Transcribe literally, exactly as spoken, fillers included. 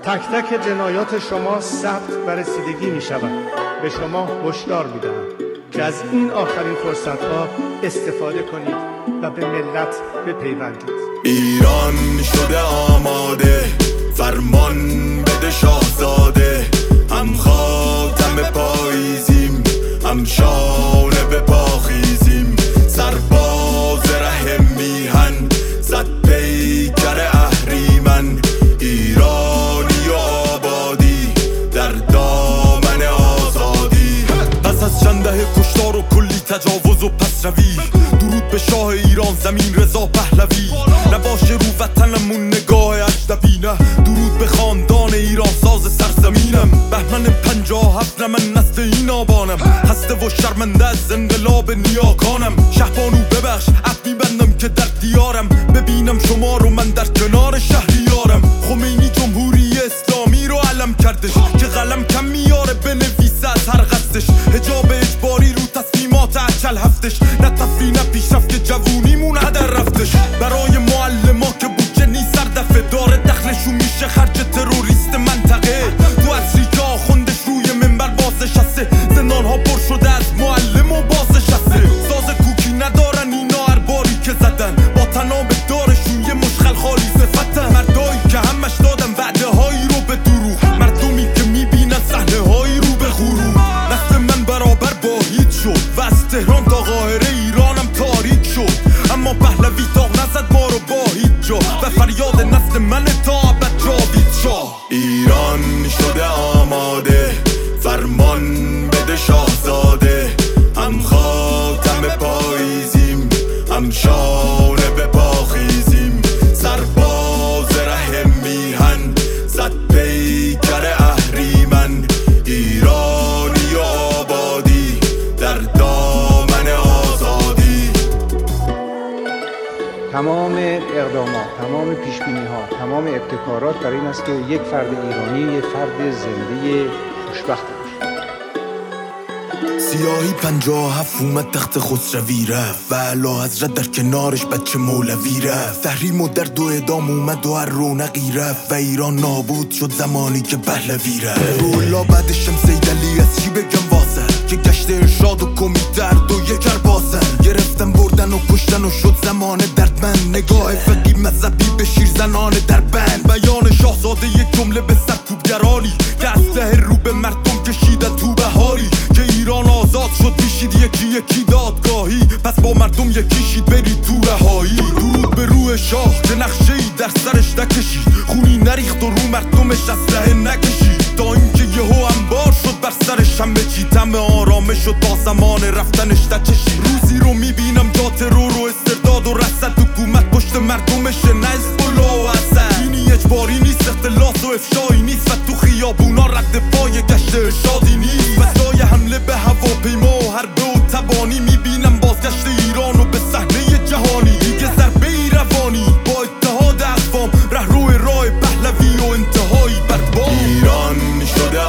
تک تک جنایات شما ثبت و رسیدگی می شود. به شما هشدار می دهم که از این آخرین فرصت ها استفاده کنید و به ملت بپیوندید. ایران شده آماده، فرمان بده شاهزاده. هم خاتم پاییزیم، هم شانه به پاخیزیم. سرباز ره میهن، زد پیکر اهریمن. ایرانی و آبادی در دامن آزادی. پس از چند دهه کشتار و کلی تجاوز و پس روی، درود به شاه ایران زمین رضا پهلوی. نباشه رو وطنمون نگاه اجنبی، نه درود به خاندان ایران ساز سرزمینم. بهمن پنجاه هفت من نسل این آبانم، هسته و شرمنده از انقلاب نیاکانم. شهبانو ببخش عهد میبندم که در دیارم ببینم شما رو من در کنار شهریارم. خمینی جمهوری اسلامی رو علم کردش که قلم کم میاره بنویسه از هر قصدش. حجاب اجباری رو تصمیمات اجل هفتش، نه تفریح نه پیشرفت جوونیمون هدر رفتش. برای معلما که بودجه نیست سردفه داره، دخلشون میشه خرج تروریست منطقه. تو اصری که آخوندش روی منبر بازنشسته، زندان ها پر شده از معلم و بازنشسته. ساز کوکی ندارن اینا هر باری که زدن، با تناب دارشون یه مشخل خالی صفتن. مردایی که همش دادن وعده هایی رو به دروغ، مردمی که میبینن صحنه هایی رو به غرور. نسل من برابر با هیچ شد و از تهران تا قاهره ایرانم تاریک شد. اما پهلوی تاق نزد ما رو با هیچ جا و فریاد نسل من تا ابد جاوید شاه. ایران شده آماده، فرمان بده شاهزاده. هم خاتم پاییزیم، هم شانه به پاخیزیم. سرباز ره میهن، زد پیکر اهریمن. ایرانی و آبادی در دامن آزادی. تمام اقدامات، تمام پیشبینی‌ها، تمام ابتکارات برای این است که یک فرد ایرانی یک فرد زنده خوشبخت باشه. سیاهی پنجاه هفت اومد تخت خسروی رفت و اعلی حضرت در کنارش بچه مولوی رفت. تحریم و درد و اعدام اومد و هر رونقی رفت و ایران نابود شد زمانی که پهلوی رفت. رولا بعدشم سیدعلی از چی بگم واسه که گشت ارشاد و کمیته هر دو یکر باسن. گرفتن بردن و کشتن و شد زمان دردمند. نگاه فقی مذهبی به شیر زنان در بند. بیان شاهزاده یک جمله به سرکوبگرانی که اسلحه رو به مردم کشیدن تو بهاری. که ایران آزاد شد پیشید یکی یکی دادگاهی، پس با مردم یکی شید برید تو رهایی. درود به روح شاه که نقشه ای در سرش نکشید، خونی نریخت و رو مردمش اسلحه نکشید. تا اینکه یهو انبار شد بر سرش همه چی، طعم آرامش شد تا زمان رفتنش نچشید. روزی رو میبینم جا ترور و استرداد و رسد، حکومت پشت مردمشه نه حزب‌الله و اسد. دینی اجباری نیست، اختلاس و افشایی نیست و تو خیابونا رد پای گشت ارشادی نیست. وسای حمله به هواپیما و حربه و تبانی، میبینم بازگشت ایرانو به صحنه جهانی. دیگه ضربه ای روانی با اتحاد اقوام، رهرو راه پهلوی و انتهایی برباد. ایران شده